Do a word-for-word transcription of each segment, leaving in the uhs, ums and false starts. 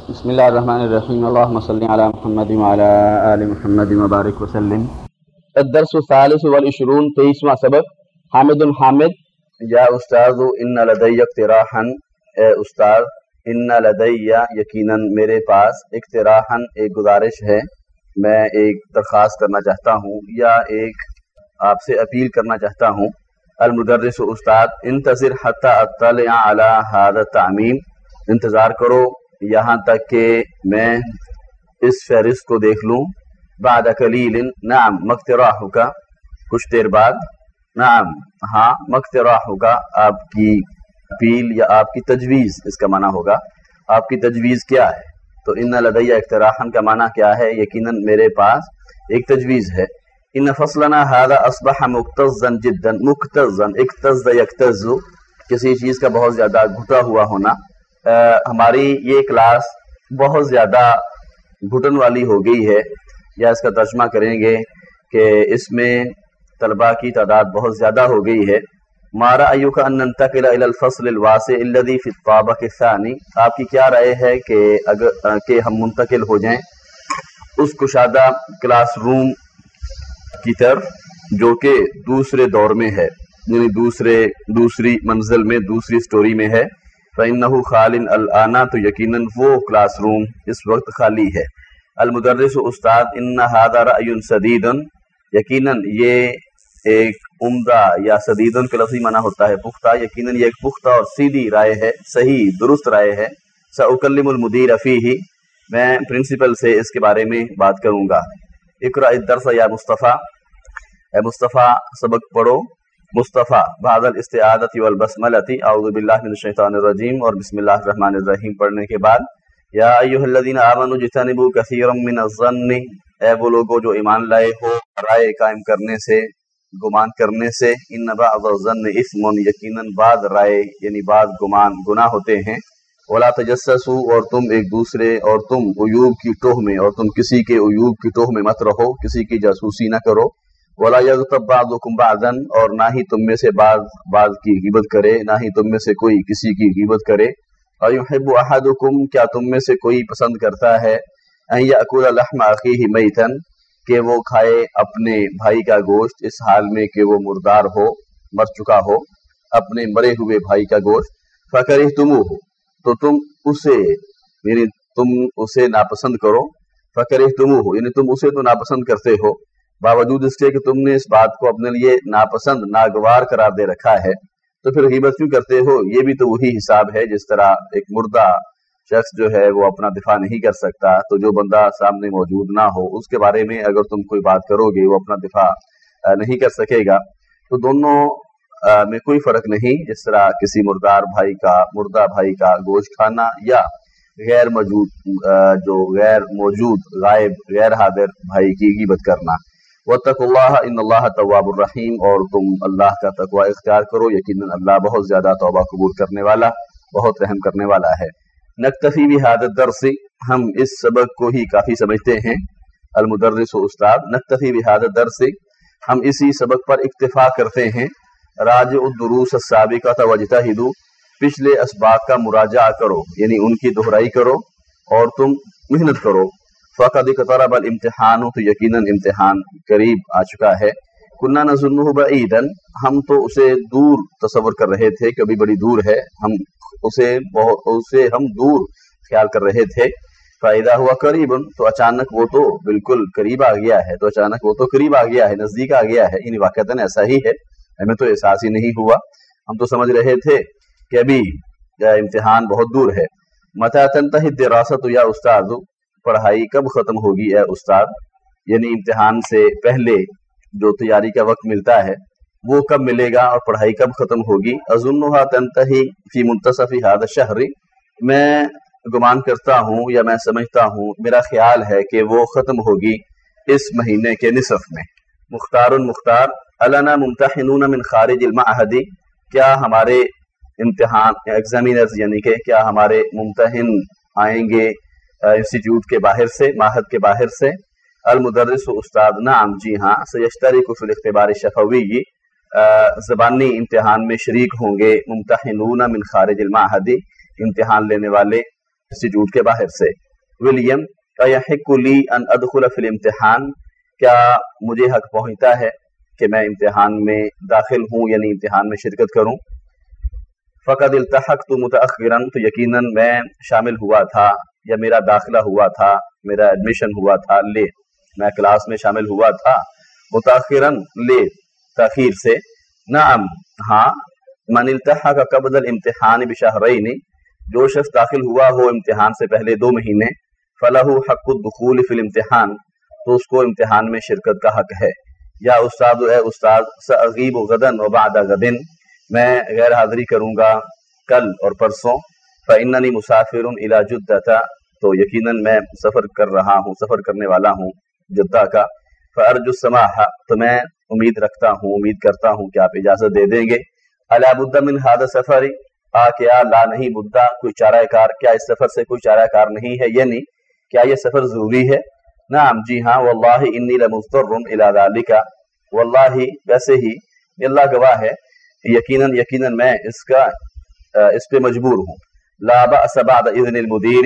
بسم اللہ الرحمن الرحیم اللہم صلی علی محمد وعلی آل محمد وبارک وسلم۔ الدرس الثالث والعشرون، تیئیسواں سبق۔ حامد حامد، یا استاذ ان لدی اقتراحا، اے استاد، ان لدی یقیناً میرے پاس، اقتراحا ایک گزارش ہے، میں ایک درخواست کرنا چاہتا ہوں یا ایک آپ سے اپیل کرنا چاہتا ہوں۔ المدرس استاد، انتظر حتی اطلع علی هذا التعمیم، انتظار کرو یہاں تک کہ میں اس فہرست کو دیکھ لوں۔ بعد قلیل، نعم مقتراحک، کچھ دیر بعد، نعم ہاں، مقتراحک آپ کی اپیل یا آپ کی تجویز، اس کا معنی ہوگا آپ کی تجویز کیا ہے۔ تو ان لدی اقتراحا کا معنی کیا ہے؟ یقیناً میرے پاس ایک تجویز ہے۔ ان فصلنا هذا اصبح مکتظا جدا، مکتظا، اکتظ یکتظ، کسی چیز کا بہت زیادہ گھٹا ہوا ہونا۔ آ, ہماری یہ کلاس بہت زیادہ گھٹن والی ہو گئی ہے، یا اس کا ترجمہ کریں گے کہ اس میں طلباء کی تعداد بہت زیادہ ہو گئی ہے۔ ما رأیک ان ننتقل الى الفصل الواسع الذي في الطابق الثاني، آپ کی کیا رائے ہے کہ اگر کہ ہم منتقل ہو جائیں اس کشادہ کلاس روم کی طرف جو کہ دوسرے دور میں ہے، یعنی دوسرے دوسری منزل میں، دوسری سٹوری میں ہے۔ فَإِنَّهُ خَالٍ الْآنَ، تو یقیناً وہ کلاس روم اس وقت خالی ہے۔ المدرس استاد، ان هذا رأی سدید، یقیناً یہ ایک عمدہ یا سدید کا لفظی معنی ہوتا ہے پختہ، یقیناً یہ ایک پختہ اور سیدھی رائے ہے، صحیح درست رائے ہے۔ سأکلم المدیر فیہ، میں پرنسپل سے اس کے بارے میں بات کروں گا۔ اقرأ الدرس یا مصطفیٰ، اے مصطفیٰ سبق پڑھو۔ مصطفیٰ بعد الاستعاذۃ والبسملۃ، اعوذ باللہ من الشیطان الرجیم، اور بسم اللہ الرحمن الرحیم پڑھنے کے بعد، یا ایھا الذین آمنوا اجتنبوا کثیرا من الظن، اے وہ لوگوں جو ایمان لائے ہو رائے قائم کرنے سے، گمان کرنے سے، ان بعض الظن اثم، یقیناً بعض رائے یعنی بعض گمان گناہ ہوتے ہیں۔ ولا تجسسوا، اور تم ایک دوسرے اور تم عیوب کی ٹوہ میں، اور تم کسی کے عیوب کی ٹوہ میں مت رہو، کسی کی جاسوسی نہ کرو۔ ولا یغتب بعضکم بعضا، اور نہ ہی تم میں سے بعض بعض کی غیبت کرے، نہ ہی تم میں سے کوئی کسی کی غیبت کرے۔ ایحب احدکم، کیا تم میں سے کوئی پسند کرتا ہے، ان یأکل لحم اخیہ میتا، کہ وہ کھائے اپنے بھائی کا گوشت اس حال میں کہ وہ مردار ہو، مر چکا ہو، اپنے مرے ہوئے بھائی کا گوشت۔ فکرہتموہ، تو تم اسے یعنی تم اسے ناپسند کرو۔ فکرہتموہ، یعنی تم اسے تو ناپسند کرتے ہو، باوجود اس کے کہ تم نے اس بات کو اپنے لیے ناپسند، ناگوار قرار دے رکھا ہے، تو پھر غیبت کیوں کرتے ہو؟ یہ بھی تو وہی حساب ہے جس طرح ایک مردہ شخص جو ہے وہ اپنا دفاع نہیں کر سکتا، تو جو بندہ سامنے موجود نہ ہو اس کے بارے میں اگر تم کوئی بات کرو گے وہ اپنا دفاع نہیں کر سکے گا۔ تو دونوں میں کوئی فرق نہیں، جس طرح کسی مردار بھائی کا مردہ بھائی کا گوشت کھانا یا غیر موجود جو غیر موجود غائب غیر حاضر بھائی کی غیبت کرنا۔ واتقوا اللہ ان اللہ تواب الرحیم، اور تم اللہ کا تقوی اختیار کرو، یقیناً اللہ بہت زیادہ توبہ قبول کرنے والا، بہت رحم کرنے والا ہے۔ نکتفی بہذا الدرس، ہم اس سبق کو ہی کافی سمجھتے ہیں۔ المدرس استاد، نکتفی بہذا الدرس، ہم اسی سبق پر اکتفا کرتے ہیں۔ راجع الدروس السابقۃ واجتہدوا، پچھلے اسباق کا مراجعہ کرو، یعنی ان کی دہرائی کرو اور تم محنت کرو۔ فقد اقترب الامتحان، تو یقیناً امتحان قریب آ چکا ہے۔ کنا نظنہ بعیدا، ہم تو اسے دور تصور کر رہے تھے کہ ابھی بڑی دور ہے، ہم اسے بہت اسے ہم دور خیال کر رہے تھے۔ فاذا ہوا قریب، تو اچانک وہ تو بالکل قریب آ گیا ہے، تو اچانک وہ تو قریب آ گیا ہے، نزدیک آ گیا ہے، یعنی واقعتاً ایسا ہی ہے، ہمیں تو احساس ہی نہیں ہوا، ہم تو سمجھ رہے تھے کہ ابھی امتحان بہت دور ہے۔ متی تنتہی الدراسۃ یا استاد، پڑھائی کب ختم ہوگی اے استاد، یعنی امتحان سے پہلے جو تیاری کا وقت ملتا ہے وہ کب ملے گا اور پڑھائی کب ختم ہوگی۔ اظنها تنتہی فی منتصف هذا الشہر، میں گمان کرتا ہوں یا میں سمجھتا ہوں، میرا خیال ہے کہ وہ ختم ہوگی اس مہینے کے نصف میں۔ مختار مختار، النا ممتحنون من خارج المعہد، کیا ہمارے امتحان ایگزامینرز یعنی کہ کیا ہمارے ممتحن آئیں گے انسٹیٹیوٹ کے باہر سے، معہد کے باہر سے۔ المدرس استاد، نعم جی ہاں، سیشترک فی الاختبار الشفوی، زبانی امتحان میں شریک ہوں گے، ممتحنون من خارج المعہد، امتحان لینے والے انسٹیٹیوٹ کے باہر سے. ولیم یحق لی ان ادخل فی الامتحان، کیا مجھے حق پہنچتا ہے کہ میں امتحان میں داخل ہوں، یعنی امتحان میں شرکت کروں. فقد التحقت متأخرا، تو یقیناً میں شامل ہوا تھا یا میرا داخلہ ہوا تھا، میرا ایڈمیشن ہوا تھا، لے میں کلاس میں شامل ہوا تھا. متأخرا لے تاخیر سے. نعم ہاں. من التحق قبل الامتحان بشہرین، جو شخص داخل ہوا ہو امتحان سے پہلے دو مہینے، فلہ حق الدخول فی الامتحان، تو اس کو امتحان میں شرکت کا حق ہے. یا استاد اے استاد، ساغیب غدا وبعد غد، میں غیر حاضری کروں گا کل اور پرسوں. فإننی مسافر الی جدہ، تو یقیناً میں سفر کر رہا ہوں، سفر کرنے والا ہوں جدہ کا. فأرجو السماح، تو میں امید رکھتا ہوں، امید کرتا ہوں کہ آپ اجازت دے دیں گے. الا بد من هذا السفر، آ کیا لا نہیں بدہ، کوئی چارہ کار، کیا اس سفر سے کوئی چارہ کار نہیں ہے، یعنی کیا یہ سفر ضروری ہے. نعم جی ہاں. واللہ انی لمضطر الی ذلک، واللہ ویسے ہی اللہ گواہ ہے، یقیناً یقیناً میں اس کا اس پہ مجبور ہوں. لا بأس بعد اذن المدیر،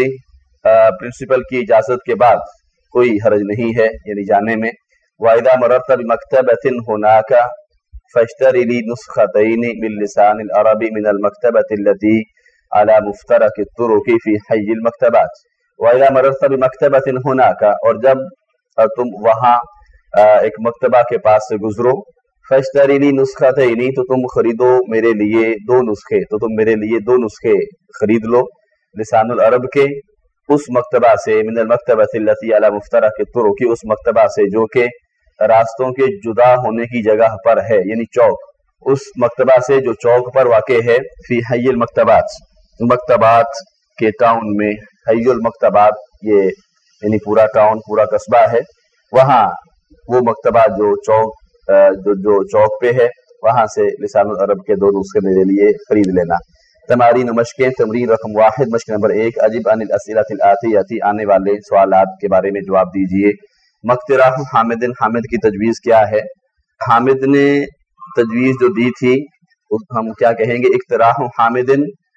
پرنسپل کی اجازت کے بعد کوئی حرج نہیں ہے یعنی جانے میں. وَإِذَا مَرَرْتَ بِمَكْتَبَةٍ هُنَاكَ فَاشْتَرِ لِي نُسْخَتَيْنِ بِاللِّسَانِ الْعَرَبِي مِنَ الْمَكْتَبَةِ الَّتِي عَلَى مُفْتَرَكِ الطُّرُقِ فِي حَيِّ الْمَكْتَبَاتِ. وَإِذَا مَرَرْتَ بِمَكْتَبَةٍ هُنَاكَ، اور جب تم وہاں ایک مکتبہ کے پاس سے گزرو، فَاشْتَرِ لِي نُسْخَتَيْنِ، تو تم خریدو میرے لیے دو نسخے، تو تم میرے لیے دو نسخے خرید لو لسان العرب کے اس مکتبہ سے، من المکتبۃ التی علی مفترق الطرق، اس مکتبہ سے جو کہ راستوں کے جدا ہونے کی جگہ پر ہے، یعنی چوک، اس مکتبہ سے جو چوک پر واقع ہے. فی حی المکتبات، مکتبات کے ٹاؤن میں. حی المکتبات یہ یعنی پورا ٹاؤن، پورا قصبہ ہے، وہاں وہ مکتبہ جو چوک جو, جو چوک پہ ہے، وہاں سے لسان العرب کے دو نسخے میرے لیے خرید لینا. تمارین و مشقیں. تمرین رقم واحد، مشق نمبر ایک. اجب عن الاسئلۃ الآتیۃ، آنے والے سوالات کے بارے میں جواب دیجیے. مقتراح حامد، حامد کی تجویز کیا ہے؟ حامد نے تجویز جو دی تھی ہم کیا کہیں گے؟ اقتراح حامد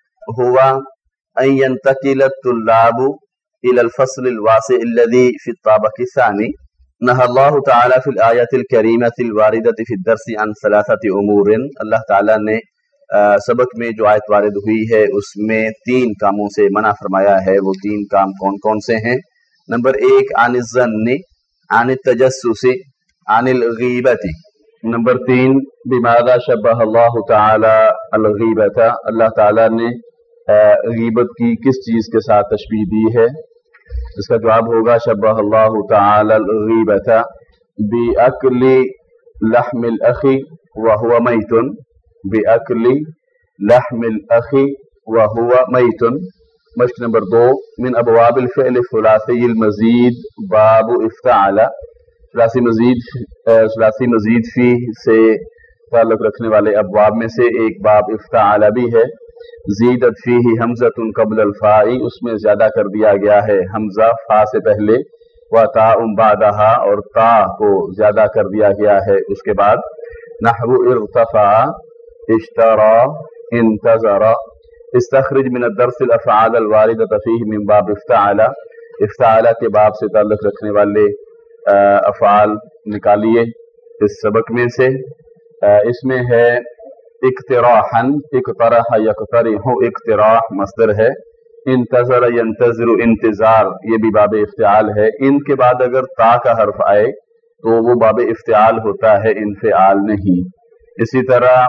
ہوا ان ينتقل الطلاب الى الفصل الواسع الذي في الطابق الثاني. نهى الله تعالی فی الآیۃ الکریمۃ الواردۃ فی الدرس عن ثلاثۃ امور، اللہ تعالیٰ نے سبق میں جو آیت وارد ہوئی ہے اس میں تین کاموں سے منع فرمایا ہے. وہ تین کام کون کون سے ہیں؟ نمبر ایک عن الظن، عن التجسس، عن الغیبۃ. نمبر تین بماذا شبہ اللہ تعالی الغیبۃ، اللہ تعالیٰ نے غیبت کی کس چیز کے ساتھ تشبیہ دی ہے؟ اس کا جواب ہوگا شبہ اللہ تعالی الغیبۃ بأکل لحم الاخ وهو میت، بأکل لحم الاخ وهو میت. مشق نمبر دو من ابواب الفعل الثلاثی المزید باب افتعل، ثلاثی مزید ثلاثی مزید فی سے تعلق رکھنے والے ابواب میں سے ایک باب افتعل بھی ہے. زیدت فیہ حمزۃ قبل الفاء، اس میں زیادہ کر دیا گیا ہے حمزہ فا سے پہلے، و تاء بعدہا، اور تا کو زیادہ کر دیا گیا ہے اس کے بعد. نحو ارتفع، اشترى، انتظر. استخرج من الدرس الافعال الواردۃ فیہ من باب افتعل، افتعل کے باب سے تعلق رکھنے والے افعال نکالیے اس سبق میں سے. اس میں ہے اقتراحا، اقترح یقترح، اقتراح مصدر ہے. انتظر ینتظر، انتظار یہ بھی باب افتعال ہے. ان کے بعد اگر تا کا حرف آئے تو وہ باب افتعال ہوتا ہے، انفعال نہیں. اسی طرح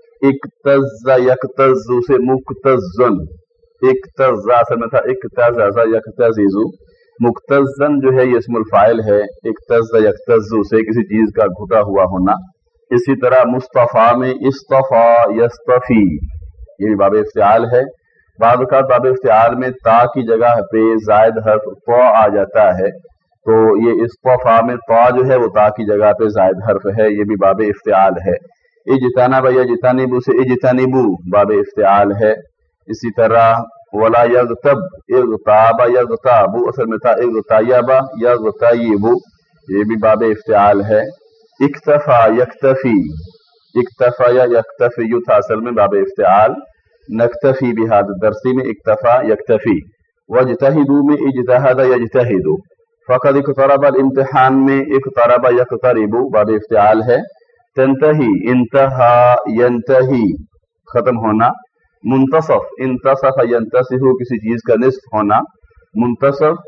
اقتز یقتز سے مقتزن، اقتز اصل میں تھا اقتز یقتزز، مقتزن جو ہے یہ اسم الفاعل ہے، اقتز یقتز سے کسی چیز کا گھٹا ہوا ہونا. اسی طرح مصطفیٰ میں اصطفیٰ یصطفی، یہ بھی باب افتعال ہے. بعض اوقات باب افتعال میں تا کی جگہ پہ زائد حرف طا آ جاتا ہے، تو یہ اصطفیٰ میں طا جو ہے وہ تا کی جگہ پہ زائد حرف ہے، یہ بھی باب افتعال ہے. اجتنب یجتنب سے اجتنبو باب افتعال ہے. اسی طرح ولا یغتب، اغتاب یغتاب، اصل میں تھا اغتیب یغتیب، یہ بھی باب افتعال ہے. اکتفا یکتفی، اکتفا یا یکتفی تھا اصل میں باب افتعال. نکتفی بہذا الدرس میں اکتفا یکتفی. वजतहिदू में इजतहद यजतहिदु, फ़क़द इक़्तरब इम्तिहान में इक़्तरब यक़्तरिबु बाब इफ्तिआल है। तंतही इंतहा यंतही खत्म होना। मुंतसफ इंतसफ यंतसिफु किसी चीज का निस्फ होना। मुंतसफ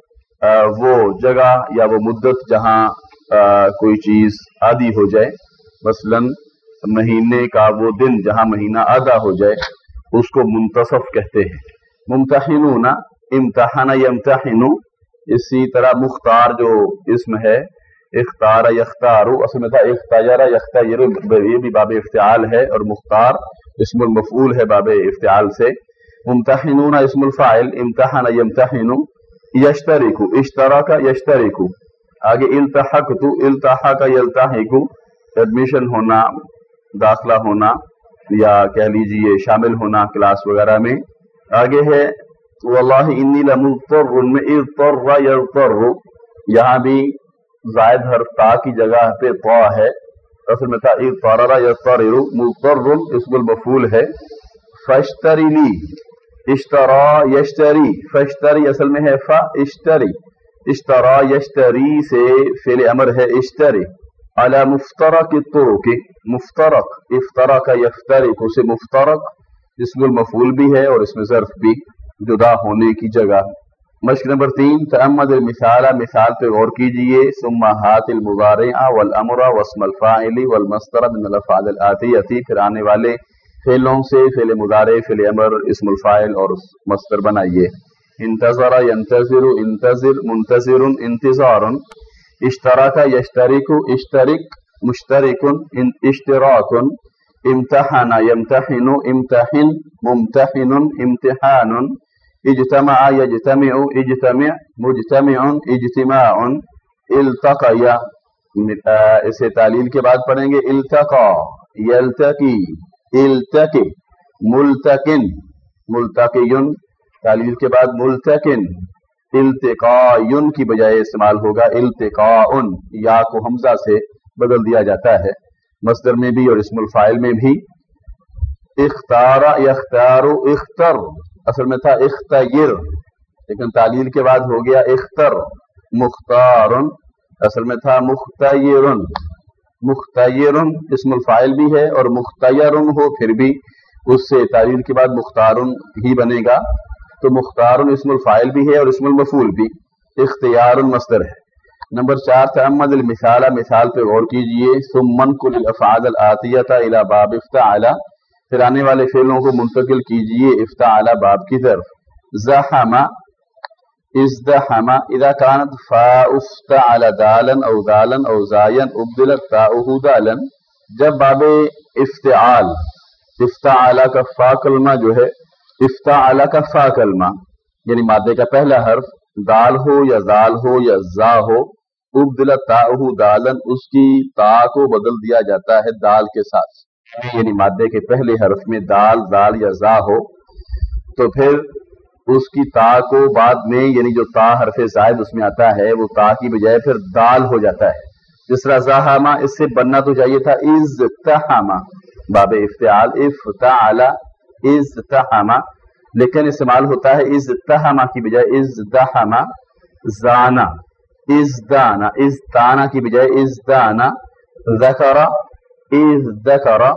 वो जगह या वो मुद्दत जहाँ कोई चीज आधी हो जाए, मसलन महीने का वो दिन जहाँ महीना आधा हो जाए उसको मुंतसफ कहते हैं। मुम्तहिनूना इम्तहाना यम्तहिनु, इसी तरह मुख्तार जो इसम है इख्तार यख्तारु, असल में था इख्तारा यख्तायरु, ये भी बाब इफ्तिआल है और मुख्तार इस्मुल मफऊल है बाब इफ्तिआल से। मुम्तहिनूना इस्मुल फाइल, इम्तहाना यम्तहिनु। यश्तरिकु इश्तराका यश्तरिकु, आगे इल्तहकतु इल्तहका यल्तहिकु, एडमिशन होना, दाखिला होना या कह लीजिए शामिल होना क्लास वगैरह में। आगे है वल्लाहि इन्नी लमुज़्तर्रुन में इज़्तर्रा यज़्तर्रु, यहाँ भी जायद हर्फ ता की जगह पे ता है, असल में था इज़्तररा यज़्तरिरु। मुज़्तर्रुन इस्मुल मफ़ऊल है। फश्तरिली इश्तरा यश्तरी, फश्तरी असल में है फा इश्तरी, इश्तरा यश्तरी से फ़िल अमर है इश्तरी। अला मुफ्तरक तुरुक, मुफ्तरक इफ्तरक यफ्तरिक से मुफ्तरक इस्मुल मफ़ऊल भी है और इसमें ज़र्फ भी जुदा होने की जगह। मश्क नंबर तीन, तअम्मद मिसाला, मिसाल पे गौर कीजिए। सुम्मा हातिल मुज़ारिअ वल अमरा वस्मल फाइली वल मस्तर मिनल अफ़आल अल आतियती, फिर आने वाले फेलों से फेल मुज़ारे, फेल अमर, इस्मुल फाइल और मस्तर बनाइए। इंतज़रा यंतज़िरु इंतज़िर, मुंतज़िरुन इंतिज़ारुन। इश्तरका यश्तरिकु इश्तरिक मुश्तरिकुन इश्तिराकुन। इम्तहना यम्तहिनु इम्तहिन मुम्तहिनुन इम्तिहानुन। इज्तमा यज्तमिउ इज्तमिअ मुज्तमिउन इज्तिमाउन। इल्तक़या, इसे तालील के बाद पढ़ेंगे इल्तक़ा यल्तक़ी इल्तक़ि। मुल्तक़िन मुल्तक़ियुन, तालील के बाद मुल्तक़िन। इल्तिक़ायुन की बजाय इस्तेमाल होगा इल्तिक़ाउन, या को हमजा से बदल दिया जाता है मस्दर में भी और इस्मुल फाइल में भी। इख्तारा यख्तारु इख्तर, असल में था इख्तयर, लेकिन तालील के बाद हो गया इख्तर। मुख्तारुन, असल में था मुख्तयरुन। मुख्तयरुन इस्मुल फाइल भी है और मुख्तयरुन हो फिर भी उससे तालील के बाद मुख्तारुन ही बनेगा, तो मुख्तारुन इस्मुल फाइल भी है और इस्मुल मफूल भी। इख्तियारुन मस्दर है। नंबर चार, तअम्मद अल मिसाला, मिसाल पे गौर कीजिए। सुम्मन कुल अफ़आल अल आतियता इला बाब इफ्ताअला, फिर आने वाले फेलों को मुंतकिल कीजिए इफ्ताअला बाब की तरफ। ज़हमा इज़दहमा, इज़ा कानत फ़ा उफ्ताअला दालन औ दालन औ ज़ायन उब्दिलत ताउहु दालन, जब बाब इफ्तिआल इफ्ताअला का फ़ा कलमा जो है, इफ्ताअला का फ़ा कलमा यानी मादे का पहला हर्फ दाल हो या जाल हो या जा हो, उब्दिलत ताउहु दालन, उसकी ता को बदल दिया जाता है दाल के साथ, यानी मादे के पहले हर्फ में दाल जाल या जा हो तो फिर उसकी ता को बाद में यानी जो ता हरफे जायद उसमें आता है वो ता की बजाय फिर दाल हो जाता है। जिस तरह ज़हामा, इससे बनना तो चाहिए था इज़्तहामा बाब इफ्तिआल इफ्ताअला इज़्तहामा, लेकिन इस्तेमाल होता है इज़्तहामा की बजाय इज़्दहमा। ज़ाना इज़दाना, इज़ताना की बजाय इज़दाना। ज़करा इज़्दकरा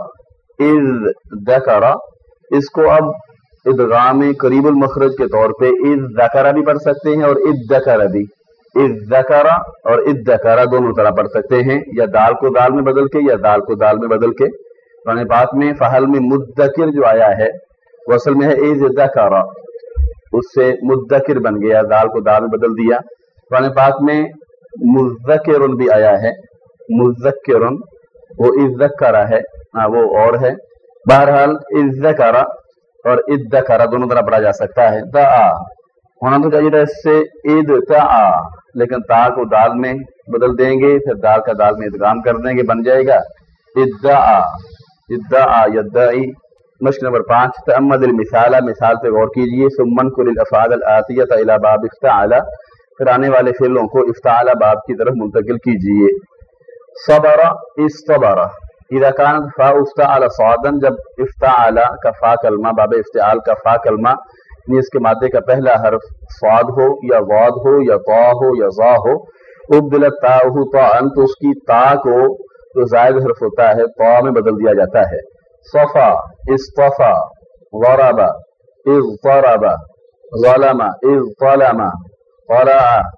इज़्दकरा, इसको अब इदगाम करीबुल मखरज के तौर पे इज़्दकरा भी पढ़ सकते हैं और इद्दकरा भी। इज़्दकरा और इद्दकरा दोनों तरह पढ़ सकते हैं, या दाल को दाल में बदल के या दाल को दाल में बदल के। कुरान पाक में फहल में मुद्दकिर जो आया है वो असल में है इज़्दकरा, उससे मुद्दकिर बन गया, दाल को दाल में बदल दिया। कुरान पाक में मुज़क्किरुन भी आया है, मुज़क्किरुन वो इज़्दकरा है, हाँ वो और है। बहरहाल इज़्दकरा और इद्दकरा दोनों तरह पढ़ा जा सकता है। दा होना तो चाहिए था इससे ईद ता, लेकिन ता को दाल में बदल देंगे, फिर दाल का दाल में इदगाम कर देंगे, बन जाएगा इद्दा इद्दा यद्दाई। मश्क नंबर पाँच, तअम्मद मिसाला, मिसाल पे गौर कीजिए। सुम्मन कुल अफ़आल अल आतियता इला बाब इफ्ताअला, फिर आने वाले फेलों को इफ्ताअला बाब की तरफ मुंतकिल कीजिए। सबरा इस्तबरा, इज़ा कानत फ़ा उफ्ताअला सादन, जब इफ्ताअला का फ़ा कलमा बाब इफ्तिआल का फ़ा कलमा یعنی اس کے مادے کا پہلا حرف صاد ہو یا واد ہو یا طا ہو یا ظا ہو، ابدلت تاءہ طاءً تو اس کی تا کو جو زائد حرف ہوتا ہے طا میں بدل دیا جاتا ہے. صفا، اصطفا، ضرب، اضطرب، ظلم، اضطلم، طلع،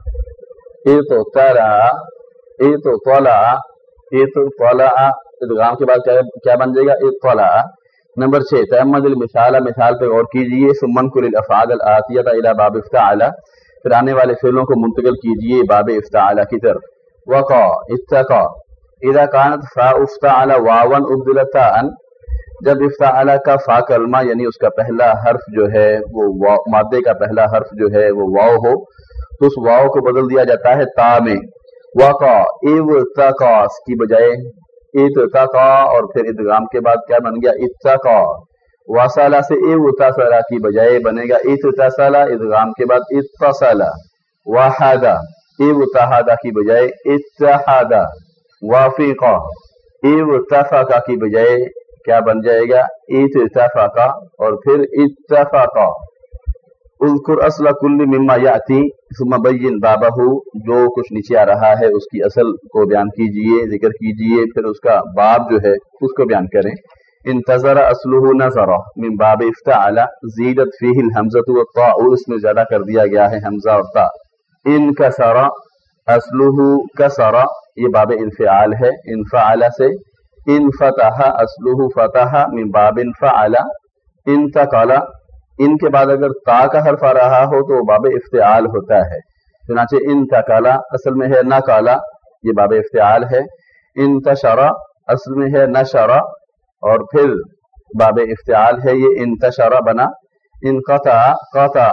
اطلع، اطلع، اطلع. ادغام کے بعد کیا بن جائے گا؟ اطلع. نمبر چھ، تأمل المثال، مثال پہ غور کیجئے. ثم انقل الافعال الآتیہ الی باب افتعل، پھر آنے والے فعلوں کو منتقل کیجئے باب افتعل کی طرف. وقع، اتقى. اذا كانت فاء افتعل واوا ابدلت تاء، جب افتعل کا فا کلمہ یعنی اس کا پہلا حرف جو ہے وہ مادے کا پہلا حرف جو ہے وہ واو ہو تو اس واو کو بدل دیا جاتا ہے تا میں. وقع، ابتقى کی بجائے اتقى، اور پھر ادغام کے بعد کیا بن گیا؟ اتقى. وصل سے اتصل کی بجائے بنے گا اتصل، ادغام کے بعد اتصل. وحد، ابتحد کی بجائے اتحد. وافق، اتفق کی بجائے کیا بن جائے گا؟ اتفق، اور پھر اتفق. اذکر اصل کل مما یاتی ثم بین بابہ، جو کچھ نیچے آ رہا ہے اس کی اصل کو بیان کیجئے، ذکر کیجئے، پھر اس کا باب جو ہے اس کو بیان کریں. انتظر اصلہ نظر من باب افتعل، زیدت فیہ الحمزۃ والطاء، اس میں زیادہ کر دیا گیا ہے حمزہ اور تا. انکسر اصلہ کسر، یہ باب انفعال ہے انفعل سے. انفتح اصلہ فتح من باب انفعل. انتقل، ان کے بعد اگر تا کا حرف آ رہا ہو تو باب افتعال ہوتا ہے، چنانچہ انتقل اصل میں ہے نقل، یہ باب افتعال ہے. انتشر اصل میں ہے نشر، اور پھر باب افتعال ہے، یہ انتشر بنا. انقطع، قطع،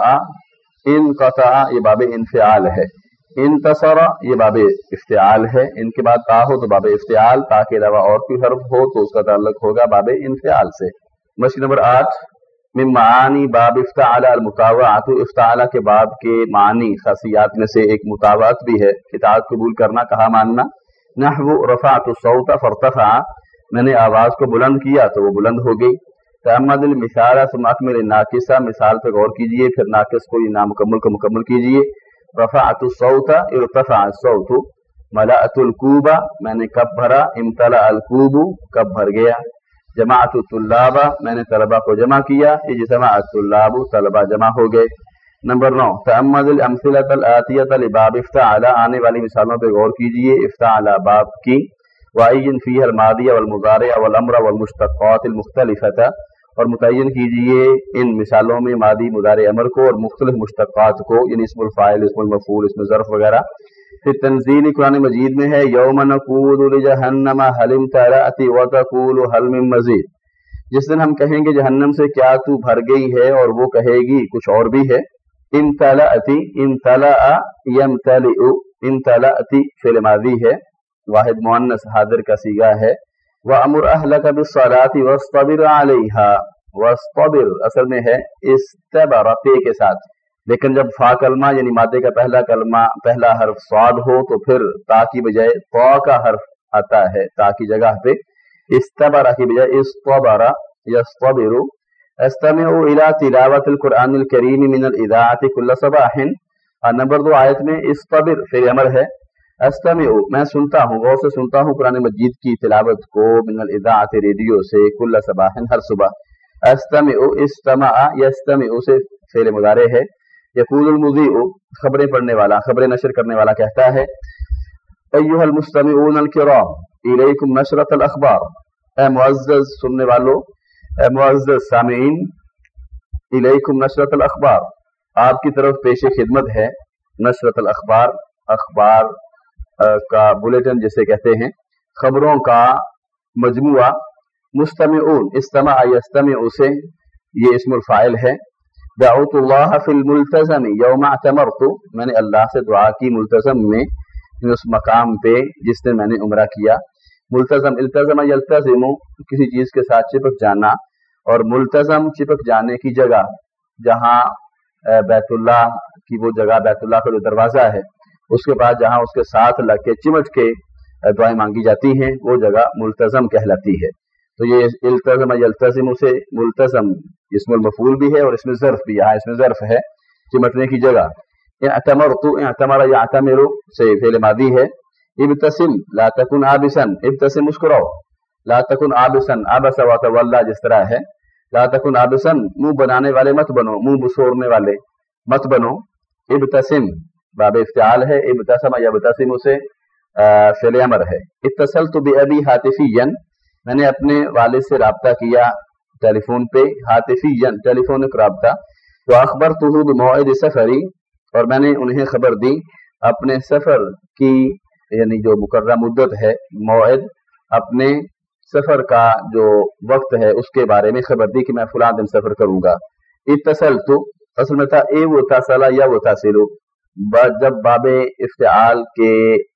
انقطع یہ باب انفعال ہے. انتصر یہ باب افتعال ہے، ان کے بعد تا ہو تو باب افتعال، تا کے علاوہ اور کوئی حرف ہو تو اس کا تعلق ہوگا باب انفعال سے. مشق نمبر آٹھ، من معانی باب افتعل المطاوعۃ، افتعل کے باب کے معنی خاصیات میں سے ایک مطاوعت بھی ہے، اطاعت قبول کرنا، کہا ماننا. نحو رفعت الصوت فارتفع، میں نے آواز کو بلند کیا تو وہ بلند ہو گئی. تأمل المثال ثم اکمل الناقصہ، مثال پہ غور کیجئے پھر ناقص کو نامکمل کو مکمل کیجئے. رفعت الصوت ارتفع الصوت. ملأت الکوب، میں نے کب بھرا. امتلأ الکوب، کب بھر گیا. جماعت الطلاب، میں نے طلبہ کو جمع کیا. اجتماع الطلاب، طلبہ جمع ہو گئے. نمبر نو، تأمل الامثلۃ الآتیۃ لباب افتعل، آنے والی مثالوں پہ غور کیجئے افتعل باب کی. وعین فیہ الماضی والمضارع والامر والمشتقات المختلفۃ، اور متعین کیجئے ان مثالوں میں ماضی، مضارع، امر کو اور مختلف مشتقات کو، یعنی اسم الفاعل، اسم المفعول، اسم ظرف وغیرہ. پھر تنزیل قرآن مجید میں ہے یوم نقول لجہنم حل امتلأت وتقول حل من مزید، جس دن ہم کہیں گے جہنم سے کیا تو بھر گئی ہے، اور وہ کہے گی کچھ اور بھی ہے. امتلأت، امتلأ یمتلئ، امتلأت فعل ماضی ہے، واحد مؤنث حاضر کا صیغہ ہے. وَأَمُرْ أَهْلَكَ بِالصَّلَاةِ وَاصْطَبِرْ عَلَيْهَا، وَاصْطَبِرْ اصل میں ہے استبر تے کے ساتھ، لیکن جب فا کلمہ یعنی مادے کا پہلا کلمہ پہلا حرف صاد ہو تو پھر تا کی بجائے طا کا حرف آتا ہے، تا کی جگہ پہ. استبر کی بجائے استبر یستبر. استمعوا الى تلاوت القرآن الکریم من الاذاعۃ کل صباح، نمبر دو آیت میں استبر فعل امر ہے. استمع میں سنتا ہوں، غور سے سنتا ہوں قرآن مجید کی تلاوت کو، من الاذاعۃ ریڈیو سے، کل صباح ہر صبح. استمع، استمع یستمع سے فعل مضارع ہے. یقول المذیع خبریں پڑھنے والا، خبریں نشر کرنے والا کہتا ہے. ایھا المستمعون الکرام الیکم نشرۃ الاخبار، اے معزز سننے والوں، اے معزز سامعین، الیکم نشرۃ الاخبار آپ کی طرف پیش خدمت ہے. نشرۃ الاخبار اخبار کا بلیٹن جسے کہتے ہیں، خبروں کا مجموعہ. مستمعون استمع یستمع سے یہ اسم الفاعل ہے. دعوت اللہ فی الملتزم یوم اعتمرت، میں نے اللہ سے دعا کی ملتزم میں، اس مقام پہ جس نے میں نے عمرہ کیا. ملتزم التزم یلتزم کسی چیز کے ساتھ چپک جانا، اور ملتزم چپک جانے کی جگہ، جہاں بیت اللہ کی وہ جگہ، بیت اللہ کا جو دروازہ ہے اس کے بعد جہاں اس کے ساتھ لگ کے چمٹ کے دعائیں مانگی جاتی ہیں، وہ جگہ ملتزم کہلاتی ہے. تو یہ التزم یلتزم سے ملتزم اسم المفعول بھی ہے اور اس میں ظرف بھی, یہاں اس میں ظرف ہے چمٹنے کی جگہ. اعتمرت اعتمر یعتمر سے فعل ماضی ہے. ابتسم لا تکن عابسا, ابتسم مسکراؤ, لا تکن عابسا عبس وتولى جس طرح ہے. لا تکن عابسا منہ بنانے والے مت بنو, منہ بسورنے والے مت بنو. ابتسم باب افتعال ہے, ابتسم یبتسم سے فعل امر ہے. اتصلت بابی ہاتفیا, میں نے اپنے والد سے رابطہ کیا ٹیلی فون پہ, ہاتفیا ٹیلی فونک رابطہ. واخبرته بموعد سفری, اور میں نے انہیں خبر دی اپنے سفر کی, یعنی جو مقررہ مدت ہے, موعد اپنے سفر کا جو وقت ہے اس کے بارے میں خبر دی کہ میں فلاں دن سفر کروں گا. اتصلت اصل میں تھا اے وہ تصلا یا وہ تصلو, جب باب افتعال کے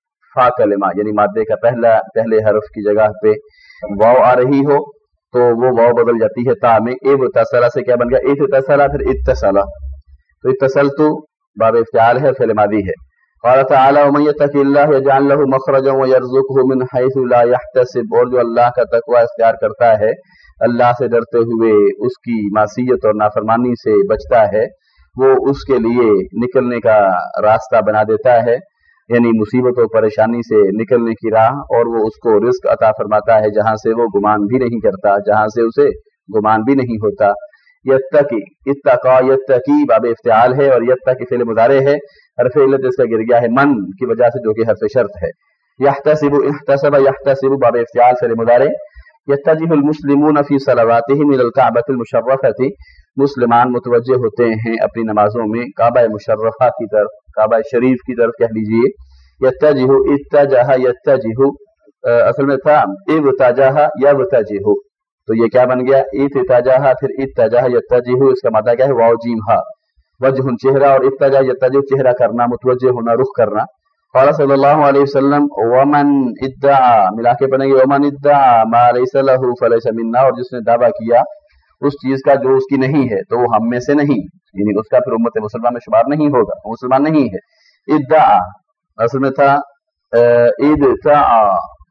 فا کلمہ یعنی مادے کا پہلا پہلے حرف کی جگہ پہ واو آ رہی ہو تو وہ واو بدل جاتی ہے تا میں. اے وہ تصلا سے کیا بن گیا اتصلا, پھر اتصلا. تو اتصلت باب افتعال ہے, فعل ماضی ہے. قال تعالی ومن يتق الله يجعل له مخرجا ويرزقه من حيث لا يحتسب, اور جو اللہ کا تقوی اختیار کرتا ہے, اللہ سے ڈرتے ہوئے اس کی معصیت اور نافرمانی سے بچتا ہے, وہ اس کے لیے نکلنے کا راستہ بنا دیتا ہے, یعنی مصیبت و پریشانی سے نکلنے کی راہ, اور وہ اس کو رزق عطا فرماتا ہے جہاں سے وہ گمان بھی نہیں کرتا, جہاں سے اسے گمان بھی نہیں ہوتا. یتقی اتقا یتقی باب افتعال ہے, اور یتقی فعل مضارع ہے, حرف علت اس کا گر گیا ہے من کی وجہ سے جو کہ حرف شرط ہے. یحتسب احتسب یحتسب باب افتعال فعل مضارع. یتجه المسلمون فی صلواتهم الى الكعبۃ المشرفۃ, مسلمان متوجہ ہوتے ہیں اپنی نمازوں میں کعبہ مشرفہ کی طرف, کعبہ شریف کی طرف کہہ لیجئے. یتجه اتجہ یتجہ اصل میں تھا ابتجہ یبتجہ, تو یہ کیا بن گیا اتجہ پھر اتجہ یتجہ, اس کا معنی کیا ہے واو جیم ہا, وجہ چہرہ, اور اتجہ یتجہ چہرہ کرنا, متوجہ ہونا, رخ کرنا. قال صلی اللہ علیہ وسلم ومن ادعا ملا کے بنے گی ومن ادعا ما لیس له فلیس منا, اور جس نے دعویٰ کیا اس چیز کا جو اس کی نہیں ہے تو وہ ہم میں سے نہیں, یعنی اس کا پھر امت مسلمان میں شمار نہیں ہوگا, وہ مسلمان نہیں ہے. ادعا اصل میں تھا ادعا,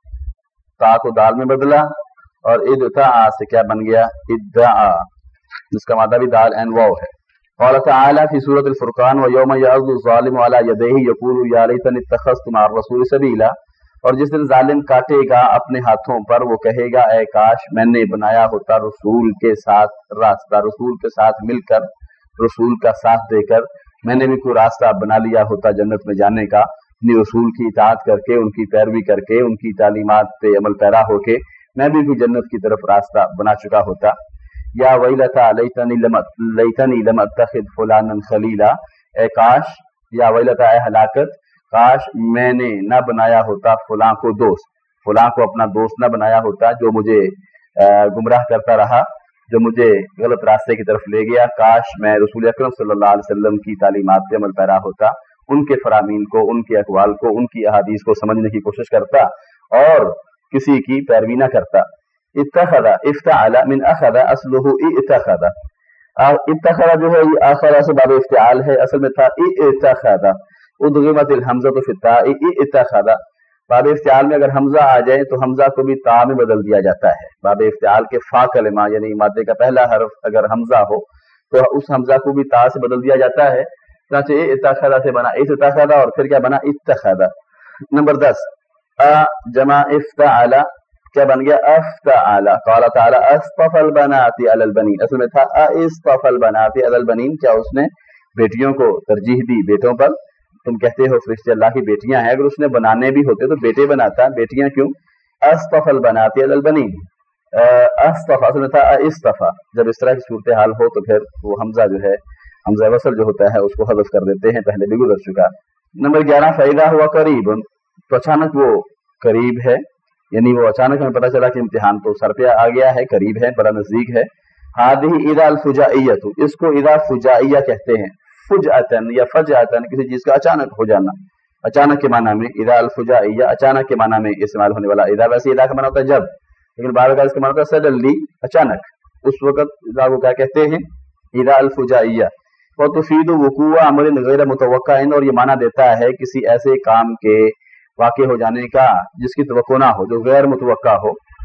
تا کو دال میں بدلا, اور ادعا سے کیا بن گیا ادعا, جس کا مادہ بھی دال این واو ہے. قال تعالی فی سورۃ الفرقان ویوم یعض الظالم علی یدیہ یقول یا لیتنی اتخذت مع الرسول سبیلا, اور جس دن ظالم کاٹے گا اپنے ہاتھوں پر وہ کہے گا اے کاش میں نے بنایا ہوتا رسول کے ساتھ راستہ, رسول کے ساتھ مل کر, رسول کا ساتھ دے کر میں نے بھی کوئی راستہ بنا لیا ہوتا جنت میں جانے کا, اپنی رسول کی اطاعت کر کے, ان کی پیروی کر کے, ان کی تعلیمات پہ عمل پیرا ہو کے میں بھی کوئی جنت کی طرف راستہ بنا چکا ہوتا. یا ویلتا لیتنی لم لیتنی لم اتخذ فلانا خلیلا, اے کاش, یا ویلتا اے ہلاکت, کاش میں نے نہ بنایا ہوتا فلاں کو دوست, فلاں کو اپنا دوست نہ بنایا ہوتا جو مجھے گمراہ کرتا رہا, جو مجھے غلط راستے کی طرف لے گیا. کاش میں رسول اکرم صلی اللہ علیہ وسلم کی تعلیمات پہ عمل پیرا ہوتا, ان کے فرامین کو, ان کے اقوال کو, ان کی احادیث کو سمجھنے کی کوشش کرتا اور کسی کی پیروی نہ کرتا. اتخذ افتعل من اخذ اصله اتخذ, اتخذ جو ہے یہ آخر سے باب افتعال ہے, اصل میں تھا اتخذ, ادغمت الحمزۃ فی التاء اتخذ. باب افتعال میں اگر حمزہ آ جائے تو حمزہ کو بھی تا میں بدل دیا جاتا ہے. باب افتعال کے فا کلمہ یعنی مادے کا پہلا حرف اگر حمزہ ہو تو اس حمزہ کو بھی تا سے بدل دیا جاتا ہے, چنانچہ اتخذ سے بنا اتخذ, اور پھر کیا بنا اتخذ. نمبر دس ا جمع افتعل کیا بن گیا افتعل. قال تعالی اصطفى البنات علی البنین, اصل میں تھا اصطفى البنات علی البنین, کیا اس نے بیٹیوں کو ترجیح دی بیٹوں پر. تم کہتے ہو فرشتے اللہ کی بیٹیاں ہیں, اگر اس نے بنانے بھی ہوتے تو بیٹے بناتا, بیٹیاں کیوں. اصطفى البنات علی البنین, اصطفى اصل میں تھا اصطفى. جب اس طرح کی صورتحال ہو تو پھر وہ حمزہ جو ہے حمزہ وصل جو ہوتا ہے اس کو حذف کر دیتے ہیں, پہلے بھی گزر چکا. نمبر گیارہ فإذا هو قریب, تو اچانک وہ قریب ہے, یعنی وہ اچانک ہمیں پتہ چلا کہ امتحان تو سر پہ آ گیا ہے, قریب ہے, بڑا نزدیک ہے. هذه اذا الفجائیۃ, اس کو اذا فجائیہ کہتے ہیں. فجأتن یا فجأتن کسی چیز کا اچانک ہو جانا, اچانک کے معنی میں اذا الفجائیہ, اچانک کے معنی میں استعمال ہونے والا. اذا ویسے اذا کا معنی ہوتا ہے جب, لیکن بعض اوقات اس کا معنی ہوتا ہے سڈنلی, اچانک. اس وقت اذا کو کیا کہتے ہیں اذا الفجائیہ. وتفید وقوع امر غیر متوقع, اور یہ معنی دیتا ہے کسی ایسے کام کے واقع ہو جانے کا جس کی توقع نہ ہو, جو غیر متوقع ہو.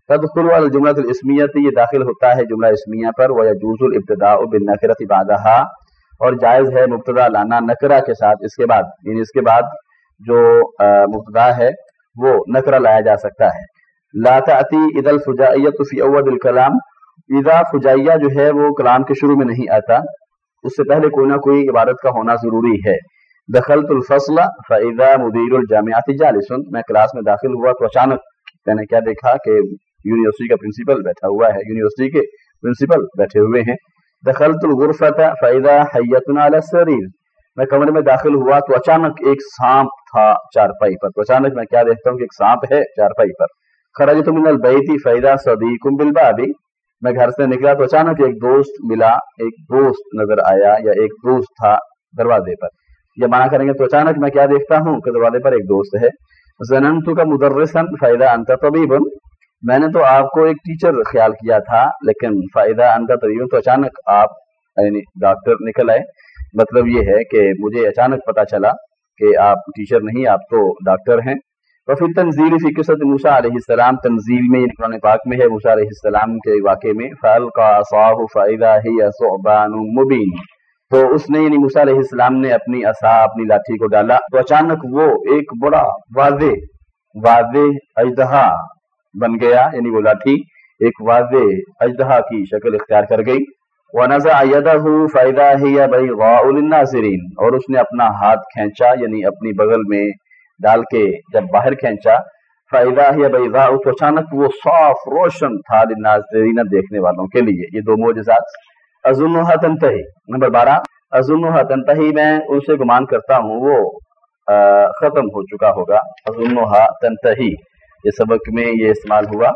तदखुलु अल जुमलतुल इस्मिय्यती, ये दाखिल होता है जुमला इस्मिया पर। व यजूजुल इब्तिदाउ बिन नकरति बादहा, और जायज़ है मुब्तदा लाना नकरा के साथ इसके बाद, यानी इसके बाद जो मुब्तदा है वो नकरा लाया जा सकता है। ला ताती इदल फुजाइयतु फी अव्वलिल कलाम, इदा फुजाइया जो है वो कलाम के शुरू में नहीं आता, उससे पहले कोई ना कोई इबारत का होना जरूरी है। दखलतुल फस्ला फइदा मुदीरुल जामिअति जालिसुन, मैं क्लास में दाखिल हुआ तो अचानक मैंने क्या देखा कि यूनिवर्सिटी का प्रिंसिपल बैठा हुआ है, यूनिवर्सिटी के प्रिंसिपल बैठे हुए हैं। दखलतुल गुरफत फइदा हय्यतुन अला सरीर, मैं कमरे में दाखिल हुआ तो अचानक एक सांप था चारपाई पर, तो अचानक मैं क्या देखता हूँ कि एक सांप है चारपाई पर। खरजतु मिनल बैती फइदा सदीकुम बिल बाबी, मैं घर से निकला तो अचानक एक दोस्त मिला, एक दोस्त नजर आया या एक दोस्त था दरवाजे पर। ये माना करेंगे तो अचानक मैं क्या देखता हूँ कि दरवाजे पर एक दोस्त है। ज़ननतु का मुदर्रिसन फइदा अंत तबीबुन, मैंने तो आपको एक टीचर ख्याल किया था, लेकिन फायदा अंत तबीबुन, तो अचानक आप यानी डॉक्टर निकल आए। मतलब ये है कि मुझे अचानक पता चला कि आप टीचर नहीं, आप तो डॉक्टर हैं। तो फिर तंजील फी क़िस्सत मूसा अलैहिस्सलाम, तंजील में कुरान पाक में है मूसा अलैहिस्सलाम के वाक़े में, फअल्क़ा असाहु फइदा हिय सुअबानुम मुबीन, तो उसने यानी मूसा अलैहिस्सलाम ने अपनी असा अपनी लाठी को डाला तो अचानक वो एक बड़ा वाज़े वाज़े अजदहा बन गया, यानी वो लाठी एक वाज़े अजदहा की शक्ल इख्तियार कर गई। वनज़अ यदहु फइदा हिय बैज़ाउ लिन्नाज़िरीन, और उसने अपना हाथ खींचा यानी अपनी बगल में डाल के जब बाहर खींचा, फइदा हिय बैज़ाउ, तो अचानक वो साफ रोशन था लिन्नाज़िरीन, देखने वालों के लिए। ये दो मोजज़ात। अज़ुन्नुहा तंतही, नंबर बारह, अज़ुन्नुहा तंतही, मैं उनसे गुमान करता हूँ वो खत्म हो चुका होगा। अज़ुन्नुहा तंतही, ये सबक में ये इस्तेमाल हुआ।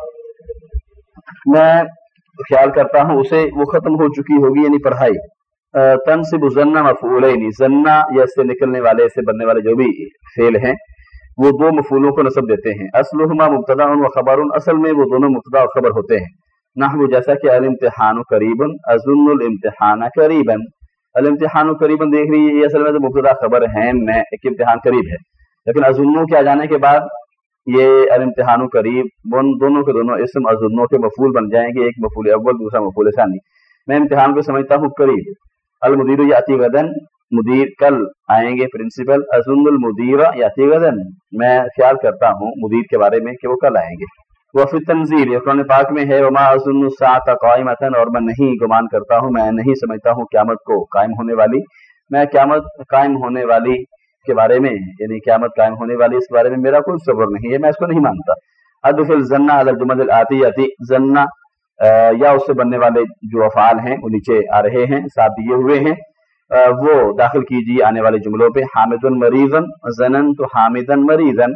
मैं ख्याल करता हूँ उसे वो खत्म हो चुकी होगी, यानी पढ़ाई। तनसिबु ज़न्ना मफ़ऊलैनि, ज़न्ना या इससे निकलने वाले, इससे बनने वाले जो भी फेल हैं वो दो मफूलों को नस्ब देते हैं। अस्लुहुमा मुब्तदाउन व खबरुन, असल में वो दोनों मुब्तदा और खबर होते हैं। नहवु, जैसा कि अल इम्तिहानु करीबन, अज़ुन्नुल इम्तिहाना करीबन, अल इम्तिहानु करीबन देख रही है, ये असल में तो मुब्तदा खबर है, मैं एक इम्तिहान करीब है, लेकिन अज़ुन्नु के आ जाने के बाद ये अल इम्तिहानु करीब, दोनों के दोनों इसम अज़ुन्नु के मफूल बन जाएंगे, एक मफूल अव्वल दूसरा मफूल सानी। मैं इम्तिहान को समझता हूँ करीब। अल मुदीर याती गदन, मुदीर कल आएंगे प्रिंसिपल। अज़ुन्नुल मुदीरा याती गदन, मैं ख्याल करता हूँ मुदीर के बारे में कि वो कल आएंगे। वफ़ी तंज़ील, कुरान पाक में है, वमा अज़ुन्नु साअता क़ाइमतन, और मैं नहीं गुमान करता हूँ, मैं नहीं समझता हूँ क़यामत को कायम होने वाली। मैं क़यामत कायम होने वाली के बारे में, यानी क़यामत कायम होने वाली, इस बारे में मेरा कोई सब्र नहीं है, मैं इसको नहीं मानता। अदखिल ज़न्ना अल जुमल आतियती, ज़न्ना या उससे बनने वाले जो अफ़ाल हैं वो नीचे आ रहे हैं, साथ दिए हुए हैं, वो दाखिल कीजिए आने वाले जुमलों पे। हामिदुन मरीज़न, ज़ननतु हामिदन मरीज़न।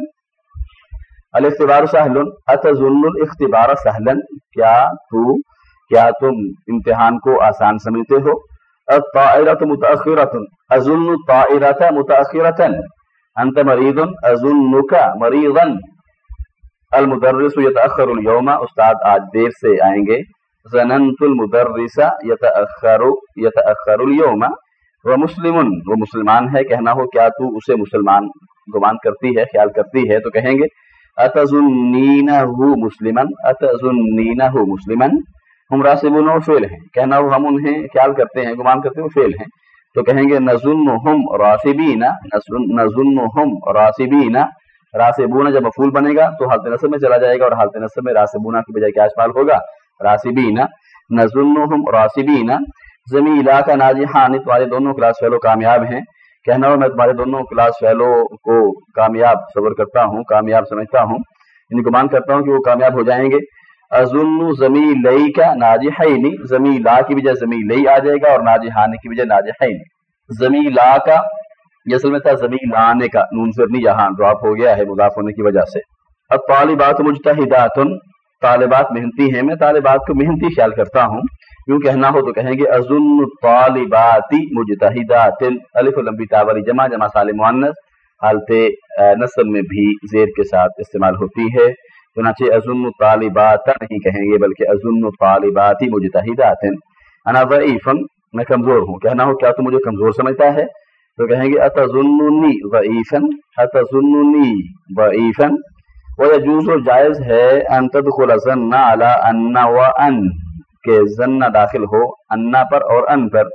अल इख्तिबार सहलन, अतज़ुन्नुल इख्तिबार सहलन, क्या तू क्या तुम इम्तिहान को आसान समझते हो। अत्ताइरतु मुतअख्खिरतुन, अज़ुन्नु ताइरता मुतअख्खिरतन। अंत मरीदुन, अज़ुन्नुका मरीज़न। अल मुदर्रिसु यतअख्खरुल यौमा, उस्ताद आज देर से आएंगे। ज़ननतुल मुदर्रिसा यतअख्खरु यतअख्खरुल यौमा। व मुस्लिमुन, वो मुसलमान है, कहना हो क्या तू उसे मुसलमान गुमान करती है, ख्याल करती है, तो कहेंगे अतज़ुन्नीनहु मुस्लिमन, अतज़ुन्नीनहु मुस्लिमन। हम रासिबुन और फेल हैं, कहना हो हम उन्हें ख्याल करते हैं, गुमान करते हैं, फेल हैं, तो कहेंगे नज़ुन्नुहुम रासिबीना, नज़ुन्नुहुम रासिबीना। रासिबूना जब मफूल बनेगा तो हालत नस्ब में चला जाएगा, और हालत नस्ब में रासिबूना की बजाय क्या इस्तेमाल होगा, रासिबीना। नज़ुन्नुहुम रासिबीना। ज़मीला का नाजिहान, तुम्हारे दोनों क्लास फेलो कामयाब हैं, कहना हो मैं तुम्हारे दोनों क्लास फेलो को कामयाब सबर करता हूँ, कामयाब समझता हूँ, इन्हें गुमान करता हूँ कि वो कामयाब हो जाएंगे। अज़ुन्नु ज़मीलई का नाजिहैनी, ज़मीला की बजाय ज़मीलई आ जाएगा और नाजिहानी की बजाय नाजिहैनी। ज़मीला का ये असल में था ज़मीलाने का, नून ज़रनी यहाँ ड्रॉप हो गया है मुज़ाफ़ होने की वजह से। अब तालिबात मुज्तहिदातुन, तालिबात मेहनती हैं, मैं तालिबात को मेहनती ख्याल करता हूँ, यूँ कहना हो तो कहेंगे अज़ुन्नु तालिबाती मुज्तहिदातिन। अलिफ लंबी ता वाली जमा, जमा सालिम मुअन्नस, हालते नस्ब में भी ज़ेर के साथ इस्तेमाल होती है, चुनांचे अज़ुन्नु तालिबाता नहीं कहेंगे बल्कि अज़ुन्नु तालिबाती मुज्तहिदातिन। अना ज़ईफ़न, मैं कमजोर हूँ, कहना हो क्या तू मुझे कमजोर समझता है, तो कहेंगे अतज़ुन्नुनी ज़ईफ़न, अतज़ुन्नुनी ज़ईफ़न। ويجوز جائز ہے ان تدخل ظن علی ان و ان کہ ظن داخل ہو ان پر اور ان پر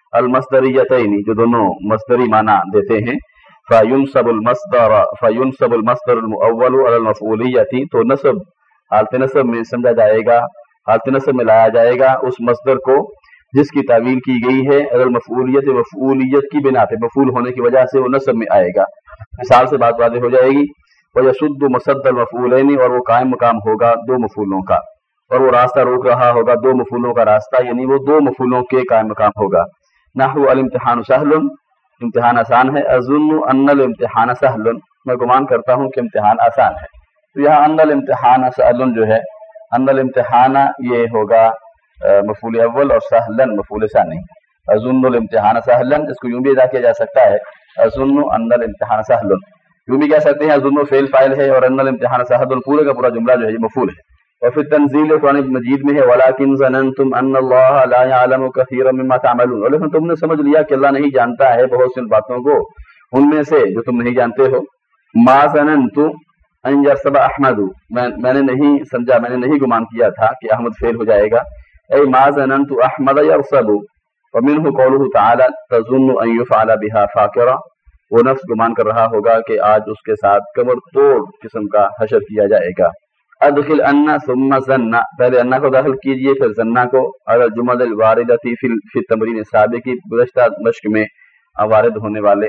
المصدریتین جو دونوں مصدری معنی دیتے ہیں فینصب المصدر فینصب المصدر المؤول علی المفعولیت تو نصب حالت نصب میں سمجھا جائے گا حالت نصب میں لایا جائے گا اس مصدر کو جس کی تعویل کی گئی ہے علی المفعولیت مفعولیت کی بنا پہ مفعول ہونے کی وجہ سے وہ نصب میں آئے گا. مثال سے بات واضح ہو جائے گی. وَيَسُدُّ مَسَدَّ الْمَفْعُولَيْنِ اور وہ قائم مقام ہوگا دو مفعولوں کا اور وہ راستہ روک رہا ہوگا دو مفعولوں کا راستہ یعنی وہ دو مفعولوں کے قائم مقام ہوگا. نحو الامتحان سہل امتحان آسان ہے. اظن ان الامتحان سہل میں گمان کرتا ہوں کہ امتحان آسان ہے. تو یہاں ان الامتحان سہل جو ہے ان الامتحان یہ ہوگا مفعول اول اور سہلن مفعول ثانی. اظن الامتحان سہلن اس کو یوں بھی ادا کیا جا سکتا ہے اظن ان الامتحان سہل یوں بھی کہہ سکتے ہیں اظن فعل فاعل ہے اور ان الامتحان سہل پورے کا پورا جملہ جو ہے یہ مفعول ہے. اور پھر تنزیل قرآن مجید میں ہے ولکن ظننتم ان اللہ لا يعلم كثيرا مما تعملون لیکن تم نے سمجھ لیا کہ اللہ نہیں جانتا ہے بہت سی باتوں کو ان میں سے جو تم نہیں جانتے ہو. ما ظننت ان يرسب احمد میں, میں نے نہیں سمجھا میں نے نہیں گمان کیا تھا کہ احمد فعل ہو جائے گا. اے ما ظننت احمد يرسب ومنه قوله تعالی تظن ان يفعل بها فاقرا وہ نفس گمان کر رہا ہوگا کہ آج اس کے ساتھ کمر توڑ قسم کا حشر کیا جائے گا. ادخل ان ثم ظن پہلے انا کو داخل کیجئے پھر ظن کو على الجمل الواردة فی فی التمرین السابق گزشتہ مشق میں وارد ہونے والے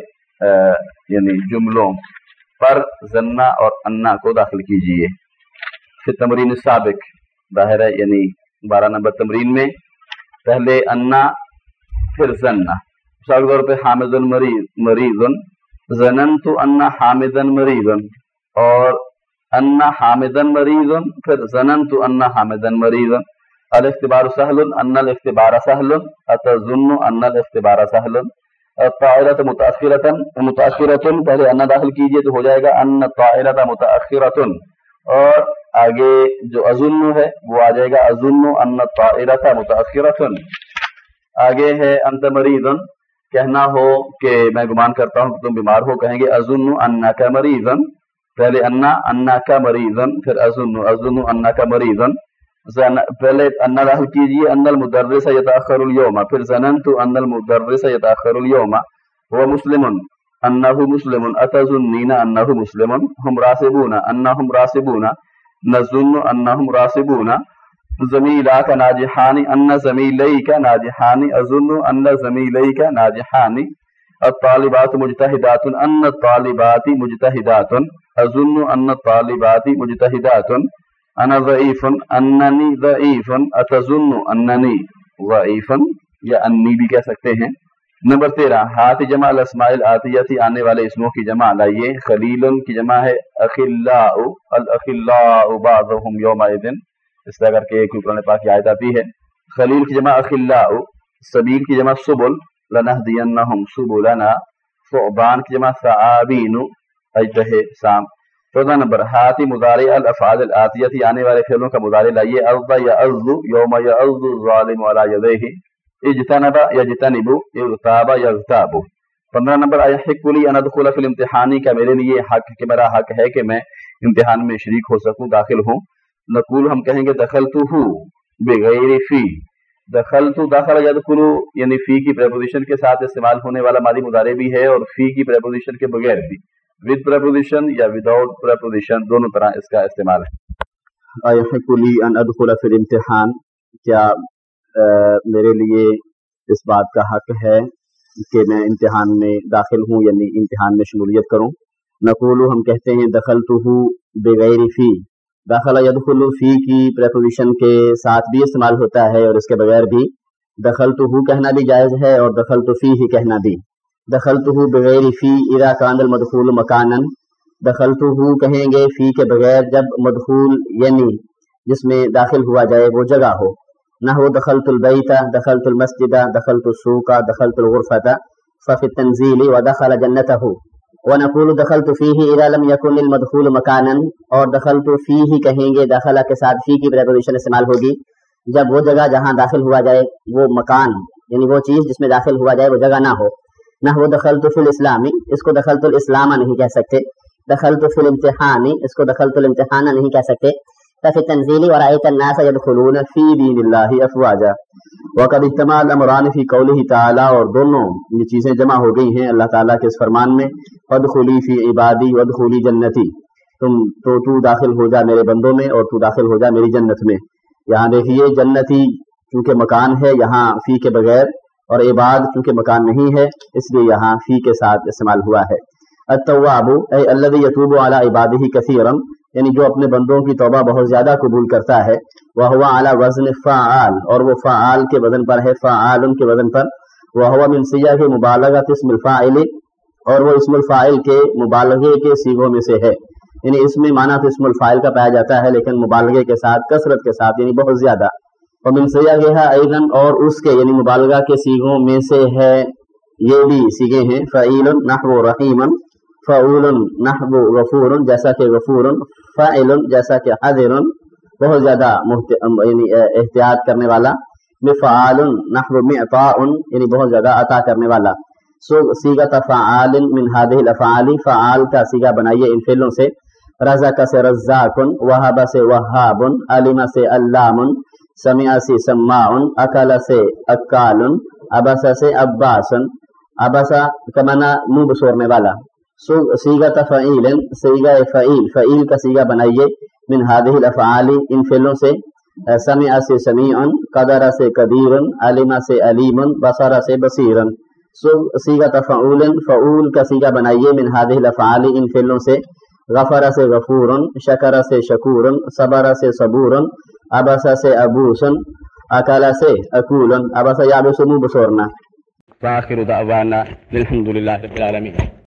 یعنی جملوں پر ظن اور انا کو داخل کیجئے. فی التمرین السابق ظاہر ہے یعنی بارہ نمبر تمرین میں پہلے انا پھر ظن. مثال کے طور پہ حامد مریض مریض ظننت ان حامدا مریض اور ان حامدا مریض پھر ظننت ان حامدا مریض. الاختبار سهل ان الاختبار سهل اتظن ان الاختبار سهل. الطائرة متأخرة متأخرة پہلے ان داخل کیجئے تو ہو جائے گا ان الطائرة متأخرة اور آگے جو اظن ہے وہ آ جائے گا اظن ان الطائرة متأخرة. آگے ہے انت مریض کہنا ہو کہ میں گمان کرتا ہوں کہ تم بیمار ہو کہیں گے اظن انک مریض پہلے انا انک مریض پھر اظن اظن انک مریض. پہلے انا داخل کیجئے ان المدرس یتأخر اليوم پھر ظننت ان المدرس یتأخر اليوم. هو مسلم انه مسلم اتظنین انه مسلم. هم راسبون انهم راسبون نظن انهم راسبون. زمیلاک ناجحان ان زمیلیک ناجحان اظن ان زمیلیک ناجحان. الطالبات مجتہدات ان الطالبات مجتہدات اظن ان الطالبات مجتہدات. انا ضعیف اننی ضعیف اتظن اننی ضعیف یا انی بھی کہہ سکتے ہیں. نمبر تیرہ ہاتھ جمع الاسماء الآتیتی آنے والے اسموں کی جمع لائیے. خلیل کی جمع ہے اخلاء الاخلاء بعضهم یومئذ اس طرح کر کے ایک قرآن پاک کی آیت آتی ہے. خلیل کی جمع اخلاء. سبیل کی جمع سبل لنہدینہم سبلنا. ثعبان کی جمع ثعابین اجدہ سام. چودہ نمبر ہاتی مضارع الافعال الآتیتی آنے والے فعلوں کا مضارع لائیے. ارض یعض یوم یعض الظالم علی یدیہ. اجتنب یجتنب اغتاب یغتاب. پندرہ نمبر ایحق لی ان ادخل فی الامتحان کیا میرے لیے حق کہ میرا حق ہے کہ میں امتحان میں شریک ہو سکوں داخل ہوں. نقول ہم کہیں گے دخلتہ بغیر فی. دخلت داخل یدخل یعنی فی کی پریپوزیشن کے ساتھ استعمال ہونے والا ماضی مضارع بھی ہے اور فی کی پریپوزیشن کے بغیر بھی. ود پریپوزیشن یا وداؤٹ پریپوزیشن دونوں طرح اس کا استعمال ہے. ایحق لی ان ادخل فی الامتحان کیا میرے لیے اس بات کا حق ہے کہ میں امتحان میں داخل ہوں یعنی امتحان میں شمولیت کروں. نقول ہم کہتے ہیں دخلتہ بغیر فی. داخلہ یدخل فی کی پریپوزیشن کے ساتھ بھی استعمال ہوتا ہے اور اس کے بغیر بھی. دخلتہ کہنا بھی جائز ہے اور دخلت فی ہی کہنا بھی. دخلتہ بغیر فی اذا کان المدخول مکانا. دخلتہ کہیں گے فی کے بغیر جب مدخول یعنی جس میں داخل ہوا جائے وہ جگہ ہو. نحو دخلت البیت دخلت المسجد دخلت السوق دخلت الغرفة ففي التنزيل ودخل جنته. ونقول دخلت فيه اذا لم يكن المدخول مكانا اور دخلت فيه کہیں گے داخلہ کے ساتھ فی کی پریپوزیشن استعمال ہوگی جب وہ جگہ جہاں داخل ہوا جائے وہ مکان یعنی وہ چیز جس میں داخل ہوا جائے وہ جگہ نہ ہو. نحو دخلت فی الاسلام اس کو دخلت الاسلام نہیں کہہ سکتے دخلت فی الامتحانی، اس کو دخلت الامتحان نہیں کہہ سکتے. ففی التنزیل ورأیت الناس يدخلون فی دین اللہ افواجا. وقد اجتمع الامران فی قولہ تعالی، اور دونوں یہ چیزیں جمع ہو گئی ہیں اللہ تعالیٰ کے اس فرمان میں، فادخلی فی عبادی وادخلی جنتی، تم تو تو داخل ہو جا میرے بندوں میں اور تو داخل ہو جا میری جنت میں. یہاں دیکھیے جنتی چونکہ مکان ہے یہاں فی کے بغیر، اور عباد چونکہ مکان نہیں ہے اس لیے یہاں فی کے ساتھ استعمال ہوا ہے. التواب اے الذی یتوب علی عبادہ کثیرا، یعنی جو اپنے بندوں کی توبہ بہت زیادہ قبول کرتا ہے. وہو علی وزن فعال، اور وہ فعال کے وزن پر ہے، فعال کے وزن پر. وہو من صیغ مبالغۃ اسم الفاعل، اور وہ اسم الفاعل کے مبالغے کے صیغوں میں سے ہے. یعنی اس میں معنی تو اسم الفاعل کا پایا جاتا ہے لیکن مبالغے کے ساتھ، کثرت کے ساتھ، یعنی بہت زیادہ. ومن صیغھا ایضا، اور اس کے یعنی مبالغہ کے صیغوں میں سے ہے، یہ بھی صیغے ہیں، فعیل نحو رحیما، فعول نحو غفور جیسا کہ غفور، فاعل جیسا کہ حذر بہت زیادہ یعنی احتیاط کرنے والا، مفعال نحو معطاء یعنی بہت زیادہ عطا کرنے والا. سو صیغۃ فعال من هذه الافعال، فعال کا صیغہ بنائیے ان فعلوں سے. رزق سے رزاق، وہب سے وہاب، علم سے علام، سمع سے سماع، اکل سے اکال، ابس سے عباس، ابس کمنا منہ بسورنے والا. صیغۃ فعیل، صیغہ فعیل، فعیل کا صیغہ بنائیے من هذه الافعال ان فعلوں سے. سمع سے سمیع، قدر سے قدیر، علم سے علیم، بصر سے بصیر. صیغۃ فعول، فعول کا صیغہ بنائیے من هذه الافعال ان فعلوں سے. غفر سے غفور، شکر سے شکور، صبر سے صبور، ابس سے ابوس، اکل سے اکول، ابس یابس منہ بسورنا. وآخر دعوانا الحمد للہ رب العالمین.